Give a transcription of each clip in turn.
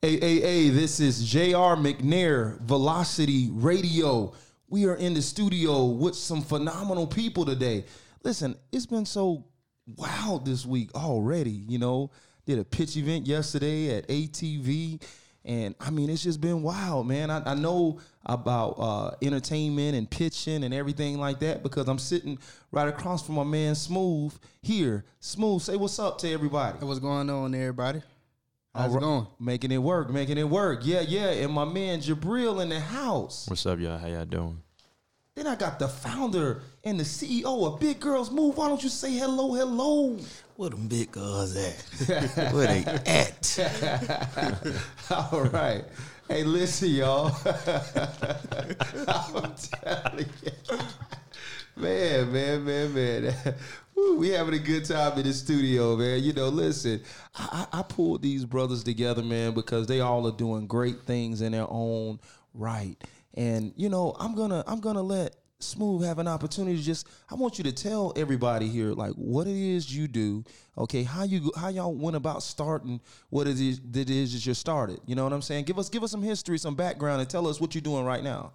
Hey, this is J.R. McNair, Velocity Radio. We are in the studio with some phenomenal people today. Listen, it's been so wild this week already, Did a pitch event yesterday at ATV, and, it's just been wild, man. I know about entertainment and pitching and everything like that because I'm sitting right across from my man Smooth here. Smooth, say what's up to everybody. What's going on, everybody? How's it going? Making it work. Yeah. And my man Jabril in the house. What's up, y'all? How y'all doing? Then I got the founder and the CEO of Big Girls Move. Why don't you say hello? Where them big girls at? Where they at? All right. Hey, listen, y'all. I'm telling you. Man. Woo, we having a good time in the studio, man. Listen, I pulled these brothers together, man, because they all are doing great things in their own right. And, I'm gonna let Smooth have an opportunity to I want you to tell everybody here, like, what it is you do, okay, how y'all went about starting what it is that is you started. You know what I'm saying? Give us some history, some background, and tell us what you're doing right now.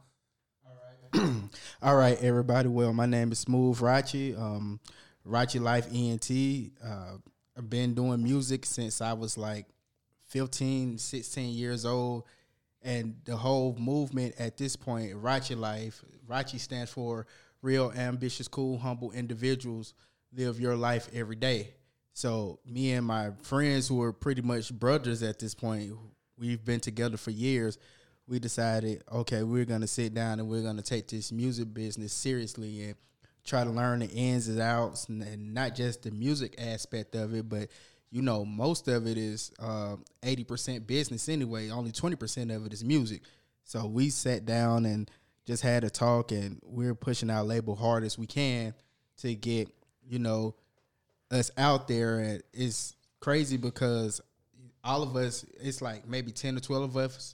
All right, everybody. Well, my name is Smooth Rachi, Rachi Life ENT. I've been doing music since I was like 15, 16 years old. And the whole movement at this point, Rachi Life, Rachi stands for Real Ambitious, Cool, Humble Individuals Live Your Life Every Day. So me and my friends who are pretty much brothers at this point, we've been together for years. We decided, okay, we're going to sit down and we're going to take this music business seriously and try to learn the ins and outs and not just the music aspect of it, but most of it is 80% business anyway. Only 20% of it is music. So we sat down and just had a talk, and we're pushing our label hard as we can to get, us out there. And it's crazy because all of us, it's like maybe 10 or 12 of us,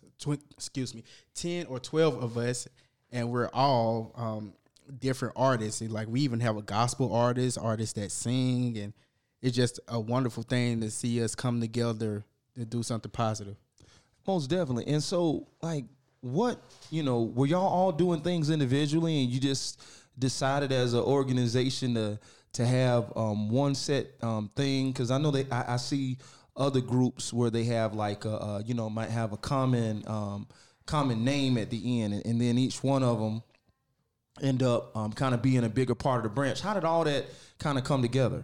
10 or 12 of us, and we're all different artists. And like we even have a gospel artists that sing, and it's just a wonderful thing to see us come together to do something positive. Most definitely. And so, like, what, were y'all all doing things individually and you just decided as an organization to have one set thing? Because I know I see other groups where they have like, might have a common name at the end, and then each one of them end up kind of being a bigger part of the branch. How did all that kind of come together?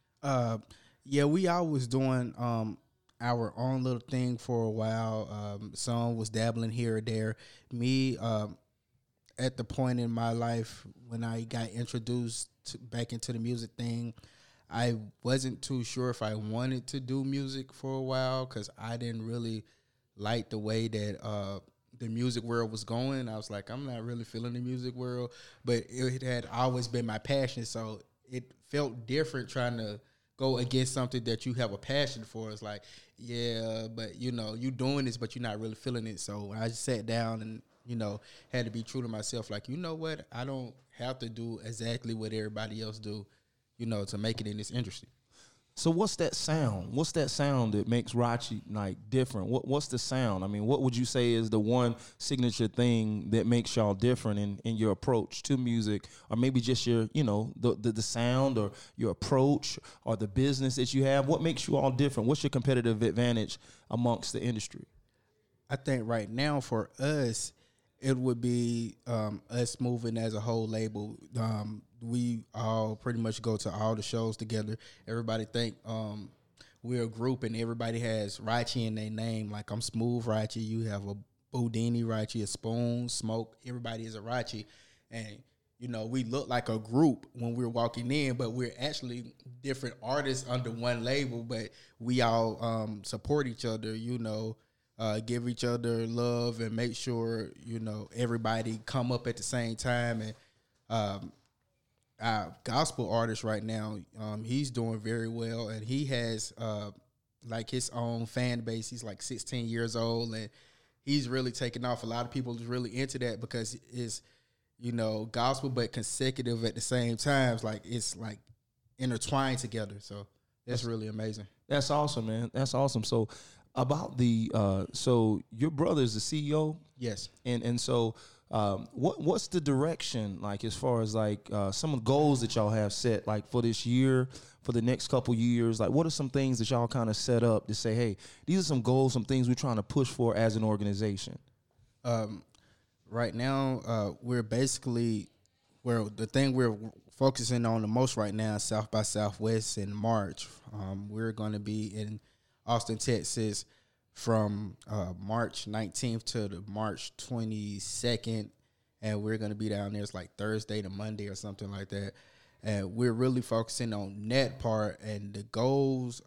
We always doing our own little thing for a while. Some was dabbling here or there. Me, at the point in my life when I got introduced back into the music thing, I wasn't too sure if I wanted to do music for a while because I didn't really like the way that the music world was going. I was like, I'm not really feeling the music world, but it had always been my passion, so it felt different trying to go against something that you have a passion for. It's like, yeah, but you doing this, but you're not really feeling it. So I just sat down and, had to be true to myself. Like, you know what? I don't have to do exactly what everybody else do, to make it in this industry. So what's that sound? What's that sound that makes Rachi like different? What's the sound? I mean, what would you say is the one signature thing that makes y'all different in your approach to music, or maybe just your, the sound or your approach or the business that you have? What makes you all different? What's your competitive advantage amongst the industry? I think right now for us, it would be us moving as a whole label. We all pretty much go to all the shows together. Everybody think we're a group and everybody has Rachi in their name. Like I'm Smooth Rachi. You have a Boudini Rachi, a Spoon, Smoke. Everybody is a Rachi. And, we look like a group when we're walking in, but we're actually different artists under one label. But we all support each other, give each other love and make sure, everybody come up at the same time. And our gospel artist right now, he's doing very well, and he has like his own fan base. He's like 16 years old, and he's really taken off. A lot of people is really into that because it's, gospel but consecutive at the same time. It's like intertwined together. So that's really amazing. That's awesome, man. That's awesome. So about the so your brother is the CEO, Yes. and so what's the direction like as far as like some of the goals that y'all have set like for this year, for the next couple years? Like, what are some things that y'all kind of set up to say, hey, these are some goals, some things we're trying to push for as an organization? Right now, we're basically the thing we're focusing on the most right now is South by Southwest in March. We're going to be in Austin, Texas from March 19th to the March 22nd, and we're going to be down there. It's like Thursday to Monday or something like that. And we're really focusing on that part and the goals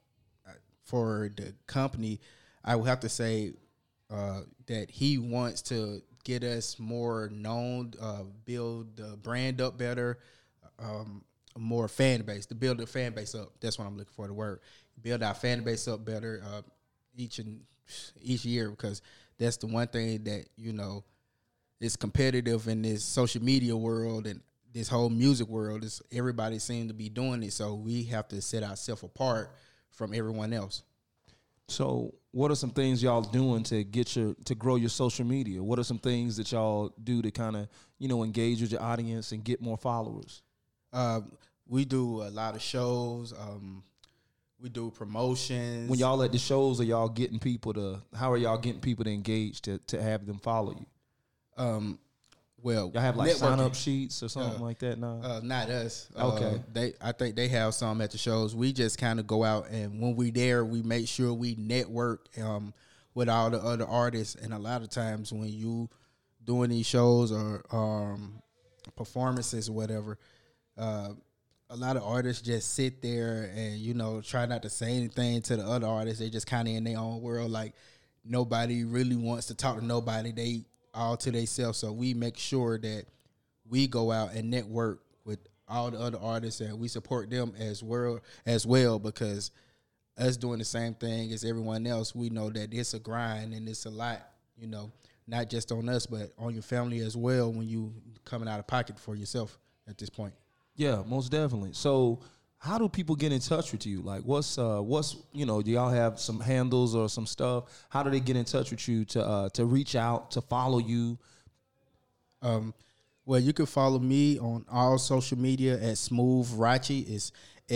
for the company. I would have to say that he wants to get us more known, build the brand up better, more fan base, to build the fan base up. That's what I'm looking for, the word. Build our fan base up better each year, because that's the one thing that, you know, is competitive in this social media world and this whole music world. Is everybody seems to be doing it, so we have to set ourselves apart from everyone else. So what are some things y'all doing to to grow your social media? What are some things that y'all do to kind of, you know, engage with your audience and get more followers? We do a lot of shows. We do promotions. When y'all at the shows, how are y'all getting people to engage to have them follow you? Well, y'all have like networking. sign up sheets or something like that now? Not us. Okay. I think they have some at the shows. We just kind of go out, and when we there, we make sure we network with all the other artists. And a lot of times when you doing these shows or performances or whatever, a lot of artists just sit there and, you know, try not to say anything to the other artists. They just kind of in their own world. Like, nobody really wants to talk to nobody. They all to themselves. So we make sure that we go out and network with all the other artists, and we support them as well, because us doing the same thing as everyone else, we know that it's a grind and it's a lot, you know, not just on us, but on your family as well when you coming out of pocket for yourself at this point. Yeah, most definitely. So how do people get in touch with you? Like, what's you know, do y'all have some handles or some stuff? How do they get in touch with you to reach out, to follow you? Well, you can follow me on all social media at Smooth Rachi. It's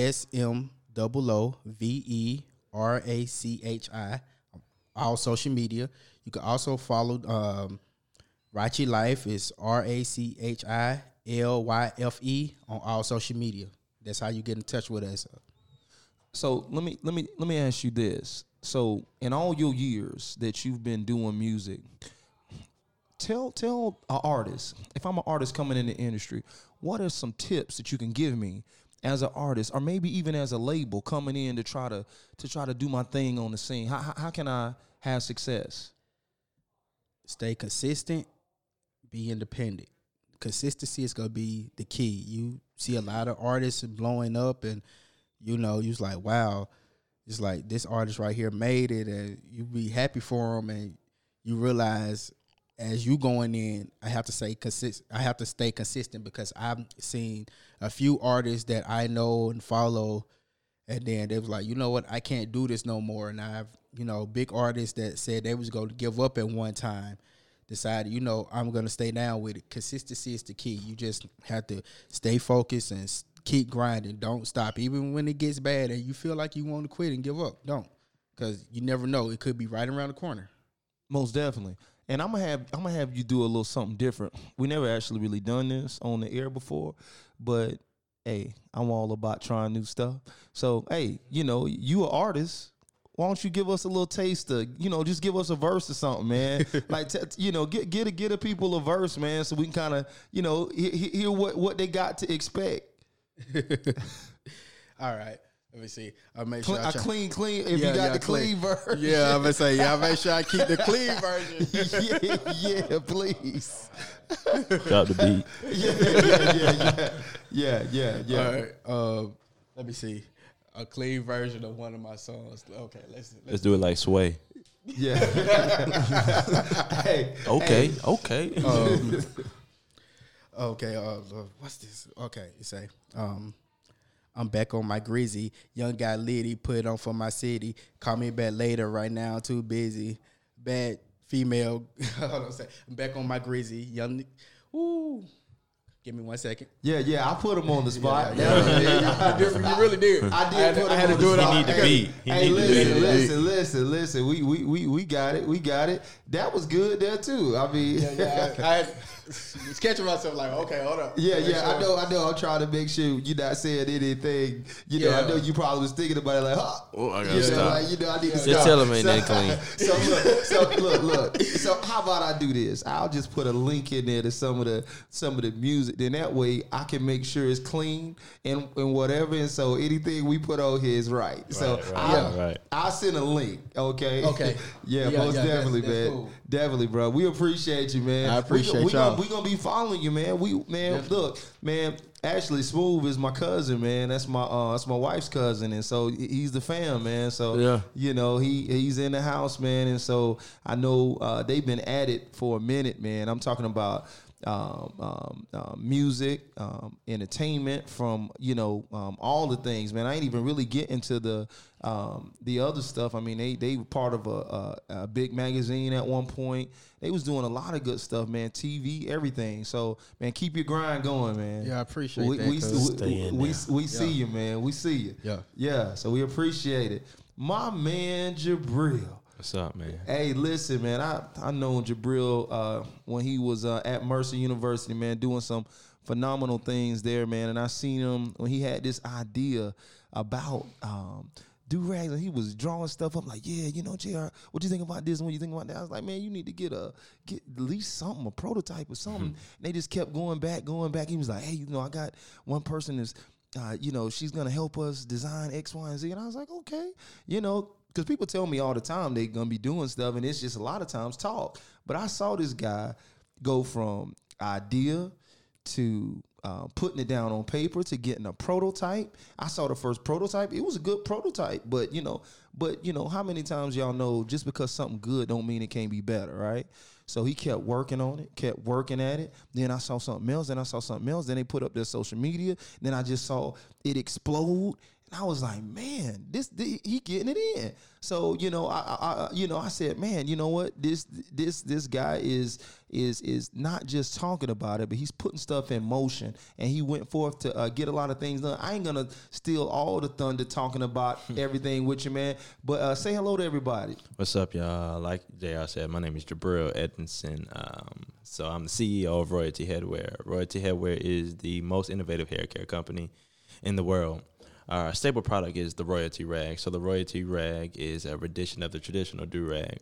SMOOVERACHI. All social media. You can also follow Rachi Life. Is RACHILYFE on all social media. That's how you get in touch with us. So let me ask you this. So in all your years that you've been doing music, tell an artist, if I'm an artist coming in the industry, what are some tips that you can give me as an artist, or maybe even as a label coming in to try to do my thing on the scene? How can I have success? Stay consistent, be independent. Consistency is gonna be the key. You see a lot of artists blowing up, and you know, you're like, wow, it's like this artist right here made it, and you be happy for them, and you realize as you going in, I have to stay consistent, because I've seen a few artists that I know and follow, and then they was like, you know what, I can't do this no more. And I've, you know, big artists that said they was going to give up at one time, decided, you know, I'm going to stay down with it. Consistency is the key. You just have to stay focused and keep grinding. Don't stop. Even when it gets bad and you feel like you want to quit and give up, don't. Because you never know. It could be right around the corner. Most definitely. And I'm gonna have you do a little something different. We never actually really done this on the air before, but hey, I'm all about trying new stuff. So hey, you know, you an artist. Why don't you give us a little taste of, you know, just give us a verse or something, man. Like, you know, get a people a verse, man, so we can kind of, you know, hear what they got to expect. All right. Let me see. I'll make sure clean. If you got the clean version. Yeah, I'm going to say, I'll make sure I keep the clean version. yeah, please. Drop the beat. Yeah. All right. Let me see. A clean version of one of my songs. Okay, let's do it like Sway. Yeah. Hey. Okay. Okay. What's this? Okay, you say. I'm back on my grizzy. Young guy Liddy, put it on for my city. Call me back later. Right now, too busy. Bad female. Hold on a second. I'm back on my grizzy. Young. Ooh. Give me 1 second. Yeah, I put him on the spot. You really did. I did. I had to do it all. He need the beat. Hey, listen. We got it. That was good there too. I mean, I was catching myself like, okay, hold up. Yeah, I know. I'm trying to make sure you're not saying anything. I know you probably was thinking about it like, oh, I gotta stop. I need to stop. Just tell him ain't that clean. Look. So how about I do this? I'll just put a link in there to some of the music. Then that way I can make sure it's clean and whatever. And so anything we put on here is right. So I'll send a link. Okay. Yeah, most definitely, that's man. Cool. Definitely, bro. We appreciate you, man. I appreciate y'all. We gonna be following you, man. Look, man. Actually, Smooth is my cousin, man. That's my wife's cousin, and so he's the fam, man. So he's in the house, man, and so I know they've been at it for a minute, man. I'm talking about music, entertainment, from all the things, man. I ain't even really get into the other stuff. I mean, they were part of a big magazine at one point. They was doing a lot of good stuff, man. TV, everything. So, man, keep your grind going, man. Yeah, I appreciate that. We see you, man. We see you. Yeah. So we appreciate it, my man Jabril. What's up, man? Hey, listen, man. I known Jabril when he was at Mercer University, man, doing some phenomenal things there, man. And I seen him when he had this idea about do-rags, and he was drawing stuff up like, JR, what do you think about this and what do you think about that? I was like, man, you need to get at least something, a prototype or something. And they just kept going back. He was like, hey, I got one person is, she's going to help us design X, Y, and Z. And I was like, okay, because people tell me all the time they're going to be doing stuff, and it's just a lot of times talk. But I saw this guy go from idea to putting it down on paper to getting a prototype. I saw the first prototype. It was a good prototype, but how many times y'all know just because something good don't mean it can't be better, right? So he kept working on it, kept working at it. Then I saw something else, Then they put up their social media. Then I just saw it explode. And I was like, man, he getting it in. So, I said, man, you know what? This guy is not just talking about it, but he's putting stuff in motion. And he went forth to get a lot of things done. I ain't going to steal all the thunder talking about everything with you, man. But say hello to everybody. What's up, y'all? Like JR said, my name is Jabril Edmondson. So I'm the CEO of Royalty Headwear. Royalty Headwear is the most innovative hair care company in the world. Our staple product is the Royalty Rag. So the Royalty Rag is a rendition of the traditional do-rag.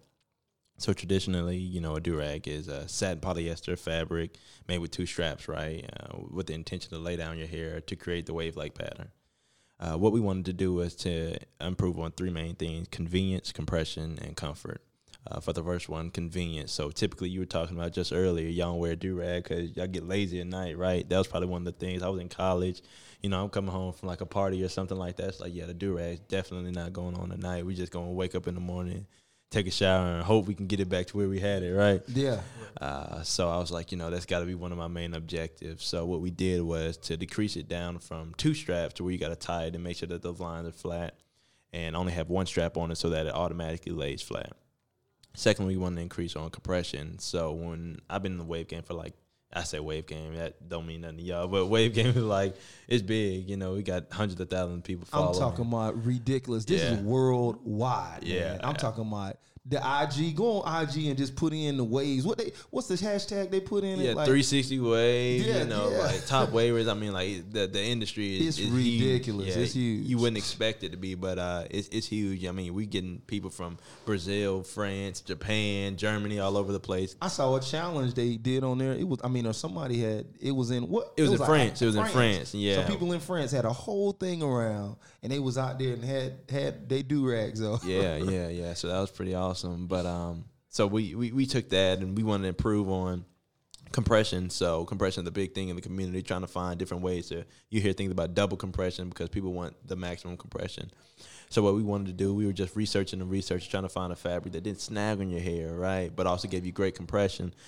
So traditionally, a do-rag is a satin polyester fabric made with two straps, right, with the intention to lay down your hair to create the wave-like pattern. What we wanted to do was to improve on three main things: convenience, compression, and comfort. For the first one, convenience. So typically you were talking about just earlier, y'all wear a do-rag because y'all get lazy at night, right? That was probably one of the things. I was in college. I'm coming home from like a party or something like that. It's like, the do-rag's definitely not going on at night. We just going to wake up in the morning, take a shower, and hope we can get it back to where we had it, right? Yeah. So I was like, that's got to be one of my main objectives. So what we did was to decrease it down from two straps to where you got to tie it and make sure that those lines are flat, and only have one strap on it so that it automatically lays flat. Secondly, we wanted to increase on compression. So when I've been in the wave game for I say wave game, that don't mean nothing to y'all, but wave game is it's big. We got hundreds of thousands of people following. I'm talking about ridiculous. This is worldwide, man. I'm talking about the IG. Go on IG and just put in the waves. What's the hashtag they put in? 360 waves. Top wavers. I mean, the industry is ridiculous. Huge. It's huge. You wouldn't expect it to be, but it's huge. I mean, we getting people from Brazil, France, Japan, Germany, all over the place. I saw a challenge they did on there. It was, or somebody had. It was in what? It was in France. It was in France. Yeah. So people in France had a whole thing around, and they was out there and had they do rags though. Yeah. So that was pretty awesome. But so we took that and we wanted to improve on compression. So compression is the big thing in the community, trying to find different ways to, you hear things about double compression because people want the maximum compression. So what we wanted to do, we were just researching, trying to find a fabric that didn't snag on your hair, right, but also gave you great compression.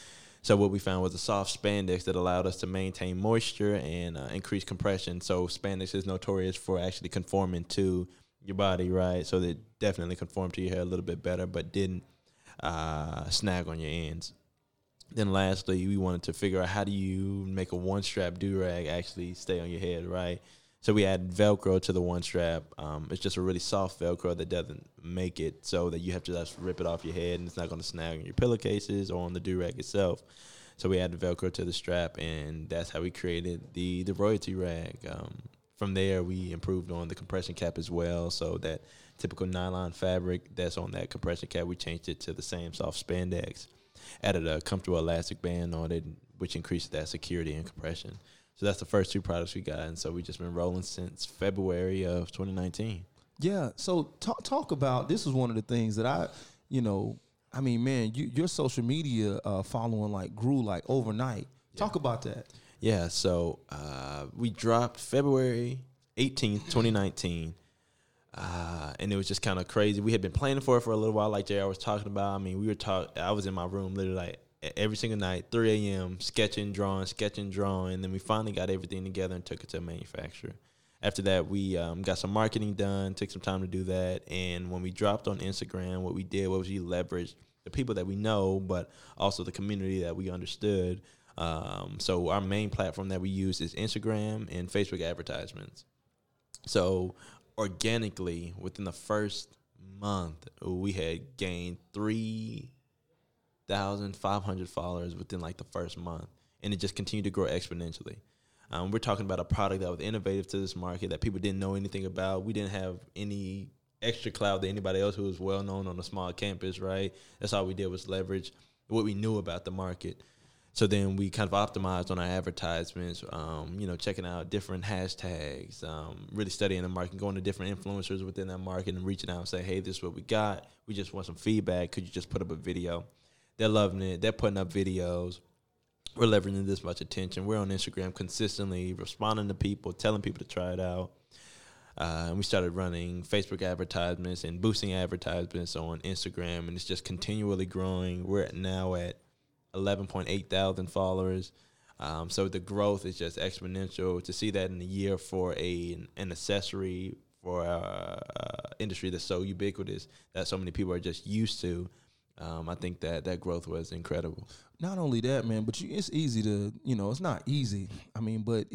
So what we found was a soft spandex that allowed us to maintain moisture and increase compression. So spandex is notorious for actually conforming to your body, right? So they definitely conform to your hair a little bit better, but didn't snag on your ends. Then lastly, we wanted to figure out how do you make a one-strap do-rag actually stay on your head, right? So we added Velcro to the one strap. It's just a really soft Velcro that doesn't make it so that you have to just rip it off your head and it's not going to snag on your pillowcases or on the do-rag itself. So we added Velcro to the strap, and that's how we created the royalty rag. From there, we improved on the compression cap as well. So that typical nylon fabric that's on that compression cap, we changed it to the same soft spandex. Added a comfortable elastic band on it, which increased that security and compression. So that's the first two products we got, and so we just been rolling since February of 2019. Yeah. So talk about, this is one of the things that I mean, man, your social media following like grew like overnight. Yeah. Talk about that. Yeah. So we dropped February 18th, 2019. And it was just kind of crazy. We had been planning for it for a little while, like JR was talking about. I mean, I was in my room literally like every single night, 3 a.m., sketching, drawing. And then we finally got everything together and took it to a manufacturer. After that, we got some marketing done, took some time to do that. And when we dropped on Instagram, what we did was we leveraged the people that we know, but also the community that we understood. So our main platform that we use is Instagram and Facebook advertisements. So organically, within the first month, we had gained 3,500 followers within like the first month, and it just continued to grow exponentially. We're talking about a product that was innovative to this market that people didn't know anything about. We didn't have any extra clout than anybody else who was well known on a small campus, right? That's all we did was leverage what we knew about the market. So then we kind of optimized on our advertisements, checking out different hashtags, really studying the market, going to different influencers within that market and reaching out and say, hey, this is what we got. We just want some feedback. Could you just put up a video? They're loving it. They're putting up videos. We're leveraging this much attention. We're on Instagram consistently, responding to people, telling people to try it out. And we started running Facebook advertisements and boosting advertisements on Instagram, and it's just continually growing. We're now at 11.8 thousand followers. So the growth is just exponential. To see that in a year for an accessory for our industry that's so ubiquitous that so many people are just used to, I think that growth was incredible. Not only that, man, but it's easy to, it's not easy. I mean, but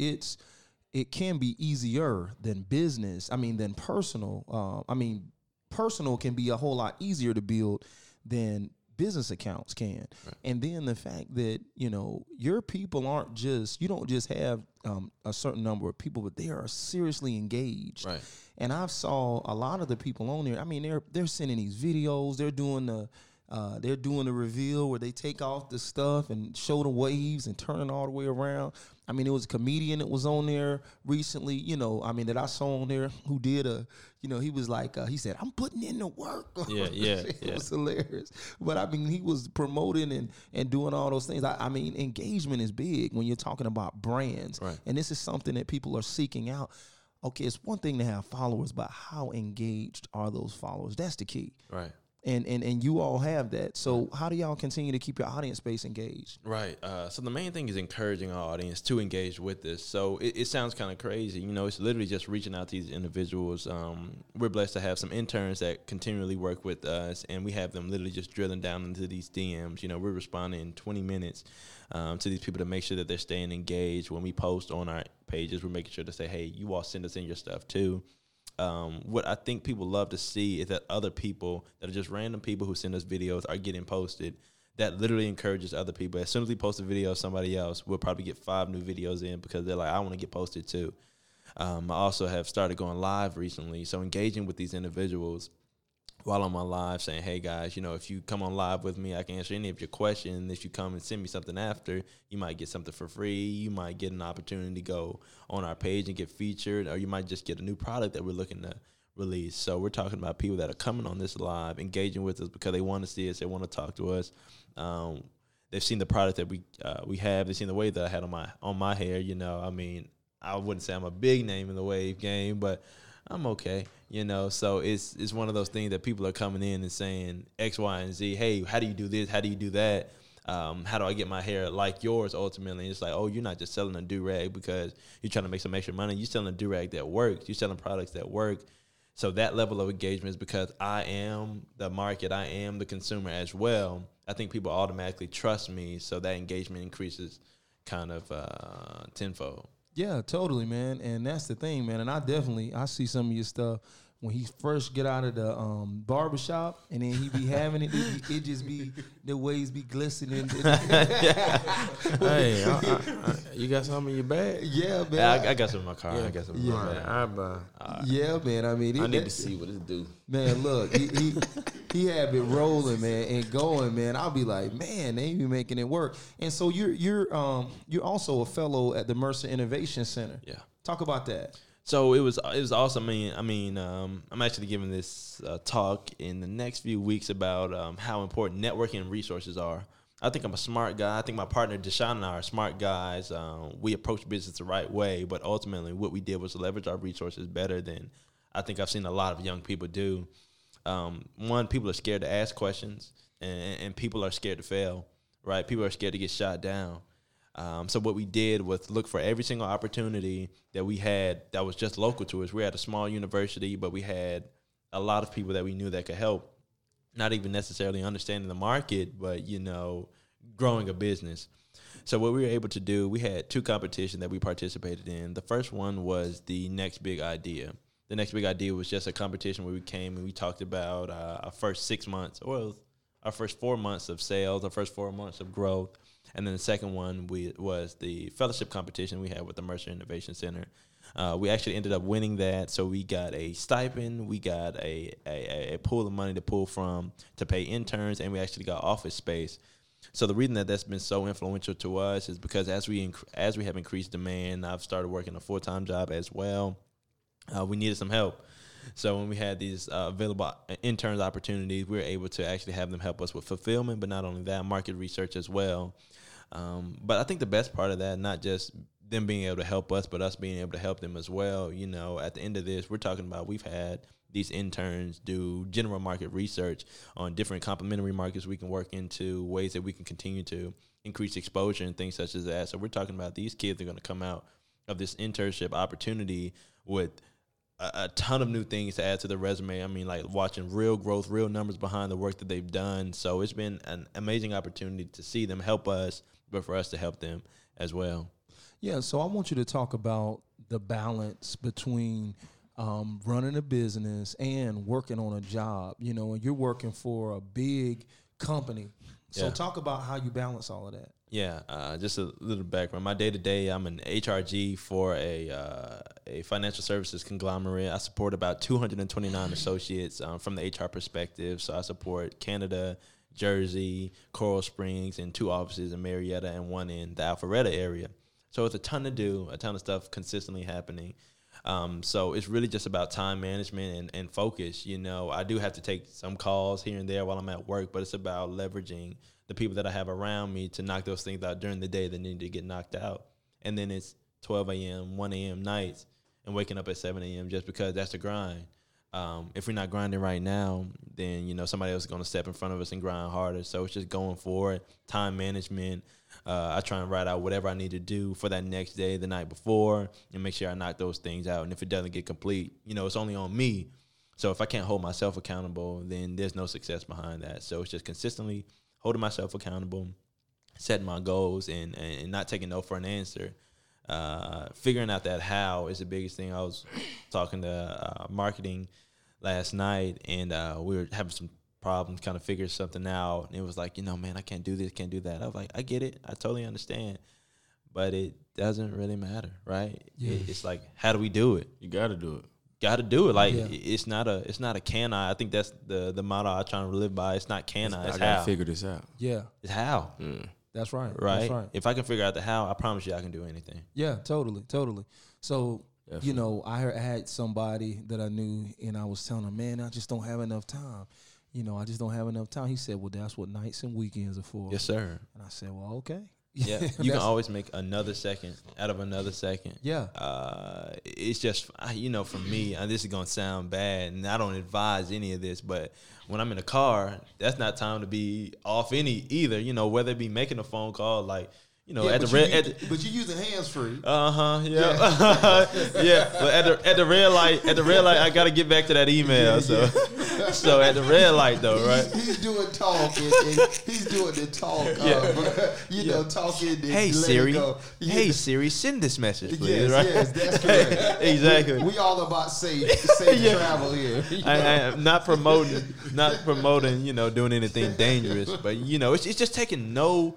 it can be easier than business. I mean, than personal. Personal can be a whole lot easier to build than business accounts can. Right. And then the fact that, your people aren't just, you don't just have a certain number of people, but they are seriously engaged. Right. And I've saw a lot of the people on there. I mean, they're sending these videos. They're doing the reveal where they take off the stuff and show the waves and turn it all the way around. I mean, it was a comedian that was on there recently, that I saw on there who did he was like, he said, I'm putting in the work. Yeah. It was hilarious. But I mean, he was promoting and doing all those things. I mean, engagement is big when you're talking about brands. Right. And this is something that people are seeking out. Okay, it's one thing to have followers, but how engaged are those followers? That's the key. Right. And you all have that. So how do y'all continue to keep your audience base engaged? Right. So the main thing is encouraging our audience to engage with this. So it sounds kind of crazy. It's literally just reaching out to these individuals. We're blessed to have some interns that continually work with us, and we have them literally just drilling down into these DMs. We're responding in 20 minutes to these people to make sure that they're staying engaged. When we post on our pages, we're making sure to say, hey, you all send us in your stuff too. What I think people love to see is that other people that are just random people who send us videos are getting posted. That literally encourages other people. As soon as we post a video of somebody else, we'll probably get 5 new videos in because they're like, I want to get posted too. I also have started going live recently. So engaging with these individuals while on my live saying, hey guys, if you come on live with me, I can answer any of your questions. If you come and send me something after, you might get something for free. You might get an opportunity to go on our page and get featured, or you might just get a new product that we're looking to release. So we're talking about people that are coming on this live, engaging with us because they want to see us, they want to talk to us. They've seen the product that we have. They've seen the wave that I had on my hair. I wouldn't say I'm a big name in the wave game, but I'm okay, so it's one of those things that people are coming in and saying X, Y, and Z. Hey, how do you do this? How do you do that? How do I get my hair like yours ultimately? And it's like, oh, you're not just selling a do-rag because you're trying to make some extra money. You're selling a do-rag that works. You're selling products that work. So that level of engagement is because I am the market. I am the consumer as well. I think people automatically trust me. So that engagement increases kind of tenfold. Yeah, totally, man. And that's the thing, man. And I see some of your stuff when he first get out of the barbershop, and then he be having it just be the waves be glistening. Hey, you got something in your bag? Yeah, man. Yeah, I got some in my car. Yeah. I got some in my All bag. right, I buy. Yeah, man. I mean, I need to see what it do. Man, look, he had it rolling, man, and going, man. I'll be like, man, they be making it work. And so you're also a fellow at the Mercer Innovation Center. Yeah. Talk about that. So it was awesome. I'm actually giving this talk in the next few weeks about how important networking and resources are. I think I'm a smart guy. I think my partner Deshaun and I are smart guys. We approach business the right way, but ultimately what we did was leverage our resources better than I think I've seen a lot of young people do. One, people are scared to ask questions, and people are scared to fail, right? People are scared to get shot down. So what we did was look for every single opportunity that we had that was just local to us. We had a small university, but we had a lot of people that we knew that could help, not even necessarily understanding the market, but, growing a business. So what we were able to do, we had 2 competitions that we participated in. The first one was the Next Big Idea. The Next Big Idea was just a competition where we came and we talked about our first 6 months, or our first 4 months of sales, our first 4 months of growth. And then the second one was the fellowship competition we had with the Mercer Innovation Center. We actually ended up winning that, so we got a stipend, we got a pool of money to pull from to pay interns, and we actually got office space. So the reason that that's been so influential to us is because as we have increased demand, I've started working a full-time job as well. We needed some help. So when we had these available interns opportunities, we were able to actually have them help us with fulfillment, but not only that, market research as well. But I think the best part of that, not just them being able to help us, but us being able to help them as well. At the end of this, we're talking about we've had these interns do general market research on different complementary markets we can work into, ways that we can continue to increase exposure and things such as that. So we're talking about these kids are going to come out of this internship opportunity with a ton of new things to add to their resume. I mean, like watching real growth, real numbers behind the work that they've done. So it's been an amazing opportunity to see them help us, but for us to help them as well. Yeah, so I want you to talk about the balance between running a business and working on a job, and you're working for a big company. So Yeah. talk about how you balance all of that. Yeah, just a little background. My day-to-day, I'm an HRG for a financial services conglomerate. I support about 229 associates from the HR perspective. So I support Canada, Jersey, Coral Springs, and 2 offices in Marietta and 1 in the Alpharetta area. So it's a ton to do, a ton of stuff consistently happening. So it's really just about time management and focus. I do have to take some calls here and there while I'm at work, but it's about leveraging the people that I have around me to knock those things out during the day that need to get knocked out. And then it's 12 a.m., 1 a.m. nights and waking up at 7 a.m. just because that's the grind. If we're not grinding right now, then, somebody else is going to step in front of us and grind harder. So it's just going for it, time management. I try and write out whatever I need to do for that next day, the night before, and make sure I knock those things out. And if it doesn't get complete, it's only on me. So if I can't hold myself accountable, then there's no success behind that. So it's just consistently holding myself accountable, setting my goals, and not taking no for an answer. Figuring out that how is the biggest thing. I was talking to marketing last night, and we were having some problems, kind of figure something out. And it was like, man, I can't do this, can't do that. I was like, I get it. I totally understand. But it doesn't really matter, right? Yeah. It's like, how do we do it? You got to do it. Got to do it. Like, Yeah. it's not a can I. I think that's the motto I try to live by. It's not can I, it's I got how. to figure this out. Yeah, It's how, that's right. right? That's right. If I can figure out the how, I promise you I can do anything. Yeah, totally. So, Definitely. I had somebody that I knew, and I was telling him, man, I just don't have enough time. I just don't have enough time. He said, well, that's what nights and weekends are for. Yes, sir. And I said, well, okay. Yeah, you can always make another second out of another second. Yeah. It's just, for me, this is going to sound bad, and I don't advise any of this, but when I'm in a car, that's not time to be off any either, whether it be making a phone call, like, at the red, but you're using hands free. yeah, yeah. But at the red light, I gotta get back to that email. So at the red light though, right? He's doing talking. He's doing the talk. Talking. And Hey Siri, hey Siri, send this message, please. Yes, right? yes, that's correct. Exactly. We all about safe travel here. I am not promoting, doing anything dangerous, but it's just taking no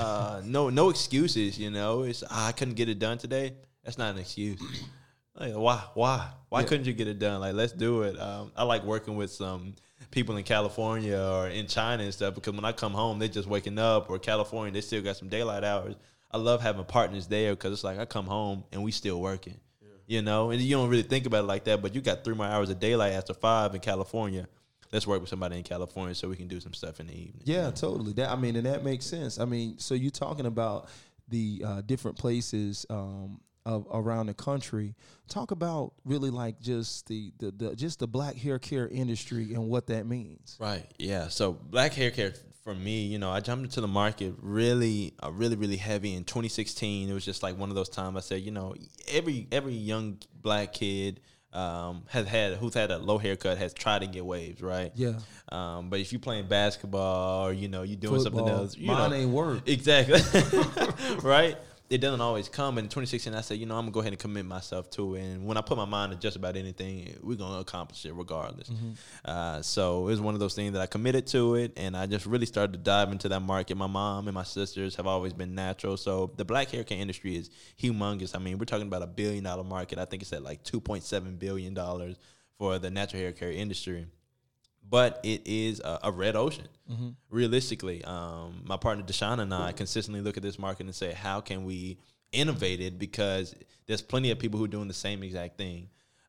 excuses. It's I couldn't get it done today. That's not an excuse. Like, why couldn't you get it done? Like, let's do it. I like working with some people in California or in China and stuff, because when I come home, they're just waking up, or California, they still got some daylight hours. I love having partners there, because it's like I come home and we still working, and you don't really think about it like that, but you got 3 more hours of daylight after 5 in California. Let's work with somebody in California so we can do some stuff in the evening. Yeah, totally. And that makes sense. So you're talking about the different places around the country. Talk about really like just the black hair care industry and what that means. Right. Yeah. So black hair care for me, I jumped into the market really heavy in 2016. It was just like one of those times I said, every young black kid who's had a low haircut has tried to get waves, right? Yeah. But if you're playing basketball or, you're doing Football, something else, mine ain't work. Exactly. Right? It doesn't always come. And in 2016, I said, I'm going to go ahead and commit myself to it. And when I put my mind to just about anything, we're going to accomplish it regardless. Mm-hmm. So it was one of those things that I committed to it, and I just really started to dive into that market. My mom and my sisters have always been natural. So the black hair care industry is humongous. We're talking about $1 billion market. I think it's at like $2.7 billion for the natural hair care industry. But it is a red ocean, realistically. My partner Deshaun and I consistently look at this market and say, how can we innovate it? Because there's plenty of people who are doing the same exact thing.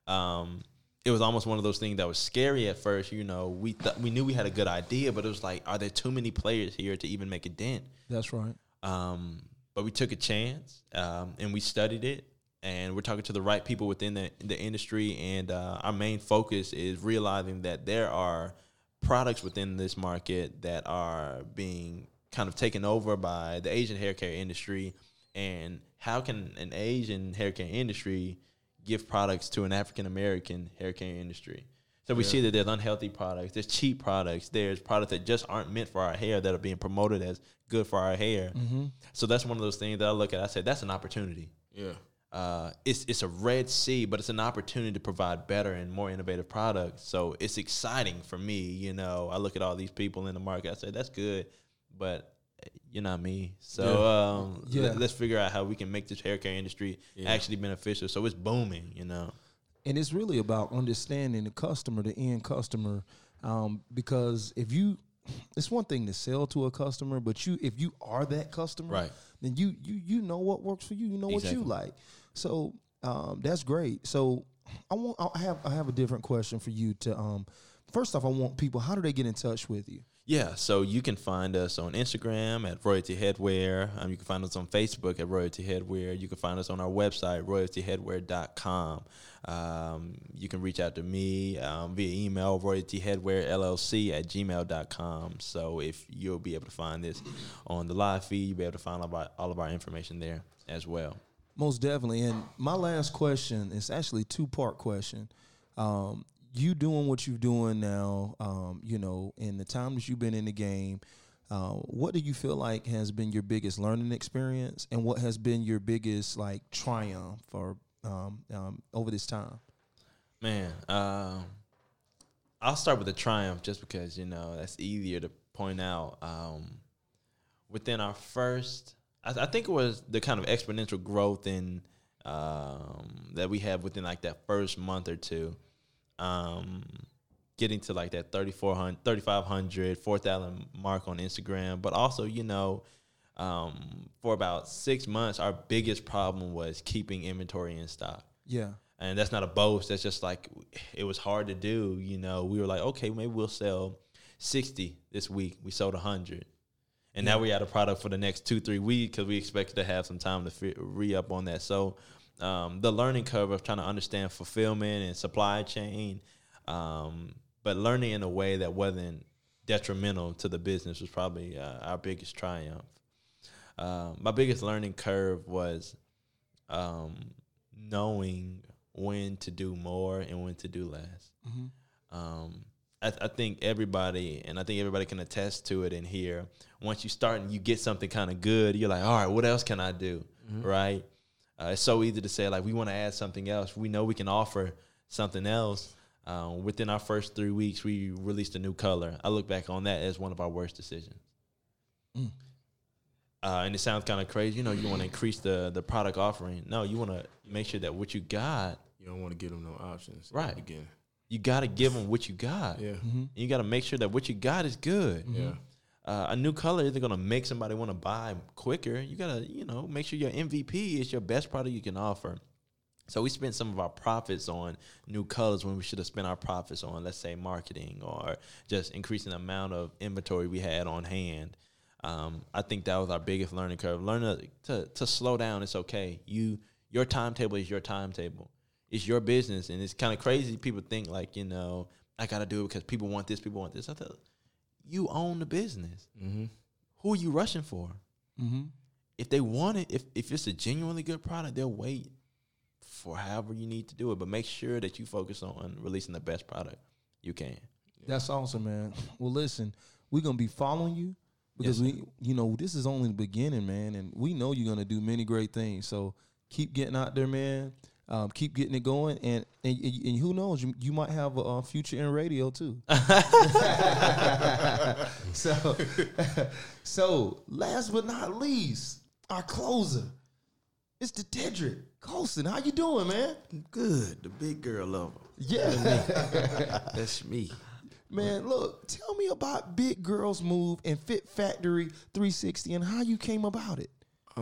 It was almost one of those things that was scary at first. We knew we had a good idea, but it was like, are there too many players here to even make a dent? That's right. But we took a chance, and we studied it. And we're talking to the right people within the industry, and our main focus is realizing that there are products within this market that are being kind of taken over by the Asian hair care industry, and how can an Asian hair care industry give products to an African-American hair care industry? So we see that there's unhealthy products, there's cheap products, there's products that just aren't meant for our hair that are being promoted as good for our hair. Mm-hmm. So that's one of those things that I look at, I say, that's an opportunity. Yeah. It's a red sea, but it's an opportunity to provide better and more innovative products. So it's exciting for me. I look at all these people in the market. I say, that's good, but you're not me. So let's figure out how we can make this hair care industry actually beneficial. So it's booming, And it's really about understanding the customer, the end customer, because it's one thing to sell to a customer, but if you are that customer, right, then you know what works for you. You know what you like. So that's great. So I have a different question for you. First off, I want people, how do they get in touch with you? Yeah, so you can find us on Instagram at Royalty Headwear. You can find us on Facebook at Royalty Headwear. You can find us on our website, royaltyheadwear.com. You can reach out to me via email, royaltyheadwearllc@gmail.com. So if you'll be able to find this on the live feed, you'll be able to find all of our information there as well. Most definitely. And my last question is actually a 2-part question. You doing what you're doing now, in the time that you've been in the game, what do you feel like has been your biggest learning experience, and what has been your biggest triumph or over this time? Man, I'll start with the triumph just because that's easier to point out. Within our first, I think it was the kind of exponential growth in that we have within that first month or two. Getting to that 3,400, 3,500, 4,000 mark on Instagram. But also, for about 6 months, our biggest problem was keeping inventory in stock. Yeah. And that's not a boast. That's just it was hard to do. We were like, okay, maybe we'll sell 60 this week. We sold 100. And now we had a product for the next 2-3 weeks because we expected to have some time to re-up on that. So the learning curve of trying to understand fulfillment and supply chain, but learning in a way that wasn't detrimental to the business was probably our biggest triumph. My biggest learning curve was knowing when to do more and when to do less. I think everybody can attest to it in here. Once you start and you get something kind of good, you're like, all right, what else can I do, right? It's so easy to say, like, we want to add something else. We know we can offer something else. Within our first 3 weeks, we released a new color. I look back on that as one of our worst decisions. And it sounds kind of crazy. You want to increase the product offering. No, you want to make sure that what you got. You don't want to give them no options. Right. Again. You got to give them what you got. Yeah. And you got to make sure that what you got is good. Yeah. A new color isn't going to make somebody want to buy quicker. You got to, make sure your MVP is your best product you can offer. So we spent some of our profits on new colors when we should have spent our profits on, let's say, marketing or just increasing the amount of inventory we had on hand. I think that was our biggest learning curve. Learn to slow down. It's okay. Your timetable is your timetable. It's your business, and it's kind of crazy. People think like, I got to do it because people want this, people want this. I thought, you own the business. Who are you rushing for? If they want it, if it's a genuinely good product, they'll wait for however you need to do it. But make sure that you focus on releasing the best product you can. That's awesome, man. Well, listen, we're going to be following you because this is only the beginning, man. And we know you're going to do many great things. So keep getting out there, man. Keep getting it going, and who knows, you might have a future in radio too. So last but not least, our closer, Mr. Tedrick Colson. How you doing, man? Good. The big girl lover. Yeah, That's me. man. Look, tell me about Big Girls Move and Fit Factory 360 and how you came about it.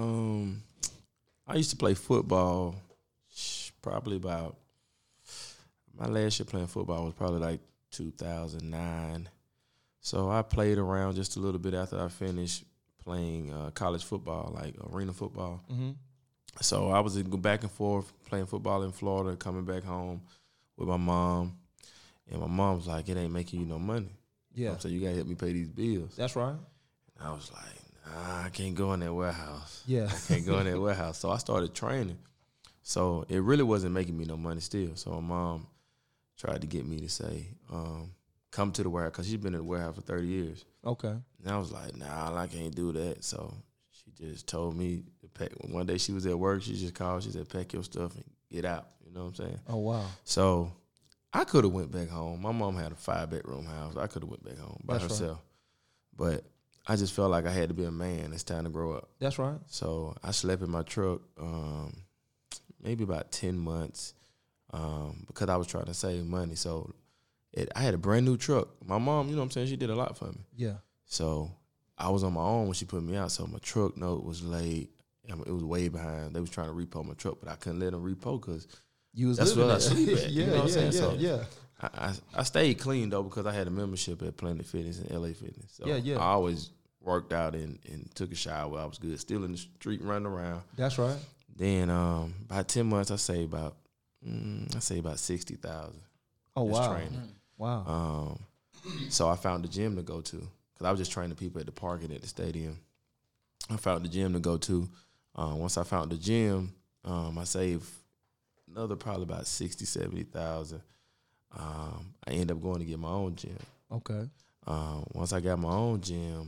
I used to play football. Probably about my last year playing football was probably like 2009. So I played around just a little bit after I finished playing college football, like arena football. So I was back and forth playing football in Florida, coming back home with my mom. And my mom was like, it ain't making you no money. Yeah. So you got to help me pay these bills. That's right. And I was like, nah, I can't go in that warehouse. Yeah. I can't go in that warehouse. So I started training. So it really wasn't making me no money still. So my mom tried to get me to say, come to the warehouse, because she's been in the warehouse for 30 years. Okay. And I was like, nah, I can't do that. So she just told me to pack. One day she was at work. She just called. She said, pack your stuff and get out. You know what I'm saying? Oh, wow. So I could have went back home. My mom had a 5-bedroom house. I could have went back home by That's herself. Right. But I just felt like I had to be a man. It's time to grow up. That's right. So I slept in my truck maybe about 10 months because I was trying to save money. So I had a brand new truck. My mom, you know what I'm saying, she did a lot for me. Yeah. So I was on my own when she put me out. So my truck note was late. It was way behind. They was trying to repo my truck, but I couldn't let them repo because You was that's living where I it. sleep at. Yeah, you know what I'm yeah, saying? So yeah. I stayed clean, though, because I had a membership at Planet Fitness and LA Fitness. So Yeah. I always worked out and took a shower. I was good. Still in the street running around. That's right. Then about 10 months, I saved about $60,000. Oh, just wow. training. Wow. So I found a gym to go to because I was just training people at the park and at the stadium. I found the gym to go to. Once I found the gym, I saved another probably about $60,000-$70,000. I ended up going to get my own gym. Okay. Once I got my own gym,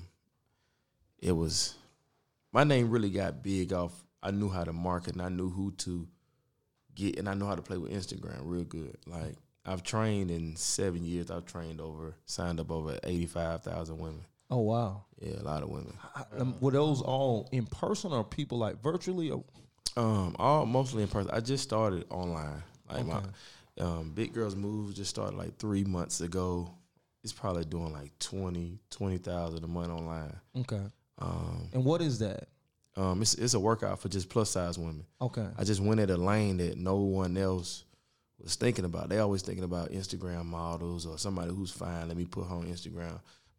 my name really got big off. I knew how to market and I knew who to get, and I know how to play with Instagram real good. Like, I've trained in 7 years. I've signed up over 85,000 women. Oh, wow. Yeah, a lot of women. Were those all in person or people like virtually? Or? All mostly in person. I just started online. Like Okay. my Big Girls Move just started like 3 months ago. It's probably doing like 20,000 a month online. Okay. And what is that? It's a workout for just plus size women. Okay. I just went at a lane that no one else was thinking about. They always thinking about Instagram models or somebody who's fine. Let me put her on Instagram.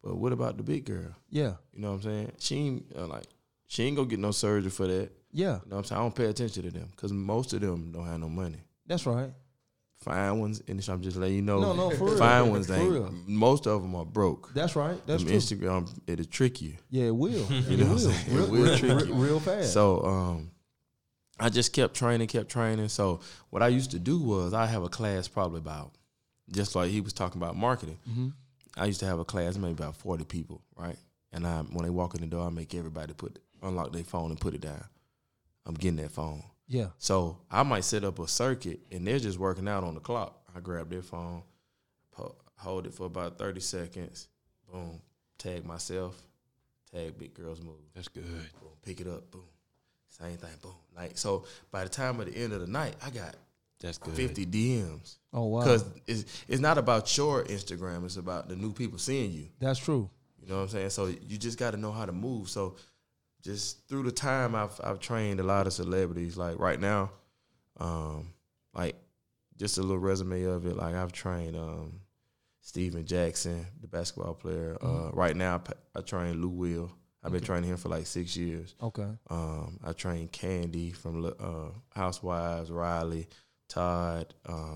But what about the big girl? Yeah. You know what I'm saying? She ain't gonna get no surgery for that. Yeah. You know what I'm saying? I don't pay attention to them because most of them don't have no money. That's right. Fine ones, and I'm just letting you know. No, for real. Fine ones, For ain't. real. Most of them are broke. That's right. That's Them true. Instagram, it'll trick you. Yeah, it will. You know what I'm saying? It will trick you. Real fast. So I just kept training. So what I used to do was I have a class probably about, just like he was talking about marketing. Mm-hmm. I used to have a class maybe about 40 people, right? And when they walk in the door, I make everybody unlock their phone and put it down. I'm getting that phone. Yeah. So I might set up a circuit and they're just working out on the clock. I grab their phone, hold it for about 30 seconds, boom, tag myself, tag Big Girls Move. That's good. Boom, pick it up, boom. Same thing, boom. Like, so by the time of the end of the night, I got That's good. 50 DMs. Oh, wow. Because it's not about your Instagram, it's about the new people seeing you. That's true. You know what I'm saying? So you just got to know how to move. So just through the time, I've trained a lot of celebrities. Like right now, like just a little resume of it. Like I've trained Steven Jackson, the basketball player. Right now, I train Lou Will. I've been training him for like 6 years. Okay. I trained Candy from Housewives, Riley, Todd,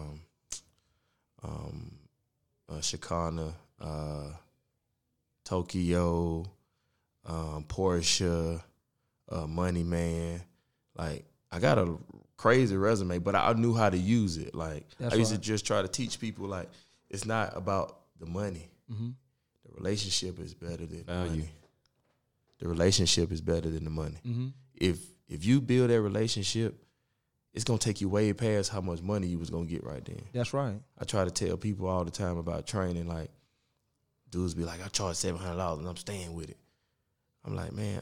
Shakana, Tokyo, Portia, Money Man. Like I got a crazy resume, but I knew how to use it. Like That's I used right. to just try to teach people like it's not about the money. Mm-hmm. The relationship is better than the Value. money. The relationship is better than the money. Mm-hmm. If you build that relationship, it's gonna take you way past how much money you was gonna get right then. That's right. I try to tell people all the time about training. Like dudes be like, I charge $700 and I'm staying with it. I'm like, man,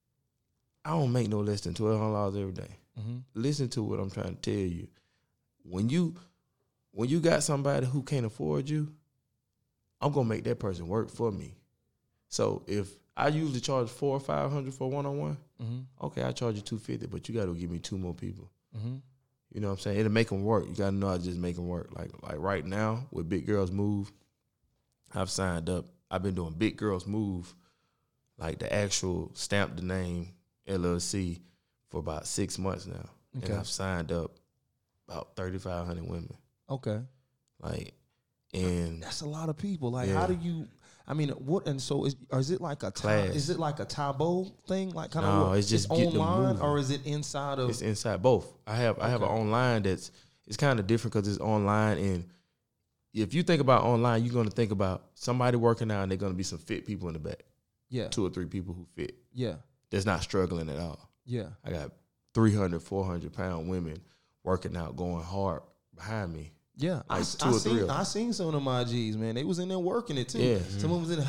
I don't make no less than $1,200 every day. Mm-hmm. Listen to what I'm trying to tell you. When you got somebody who can't afford you, I'm gonna make that person work for me. So if I usually charge $400 or $500 for one-on-one, okay, I charge you $250, but you got to give me 2 more people. Mm-hmm. You know what I'm saying? It'll make them work. You got to know how to just make them work. Like right now with Big Girls Move, I've signed up. I've been doing Big Girls Move, like the actual stamp the name LLC for about 6 months now. Okay. And I've signed up about 3,500 women. Okay. Like, and That's a lot of people. Like, Yeah. how do you? I mean, what? And so, is it like a Class. Is it like a Tabo thing? Like, kind No, of? it's just get them online, moving. or is it inside of? it's inside both. I have an online it's kind of different because it's online. And if you think about online, you're going to think about somebody working out and they're going to be some fit people in the back. Yeah. 2 or 3 people who fit. Yeah. That's not struggling at all. Yeah. I got 300, 400 pound women working out, going hard behind me. Yeah. Like 2 or 3 of them. I seen some of them IGs, man. They was in there working it too. Yeah. Someone was in there.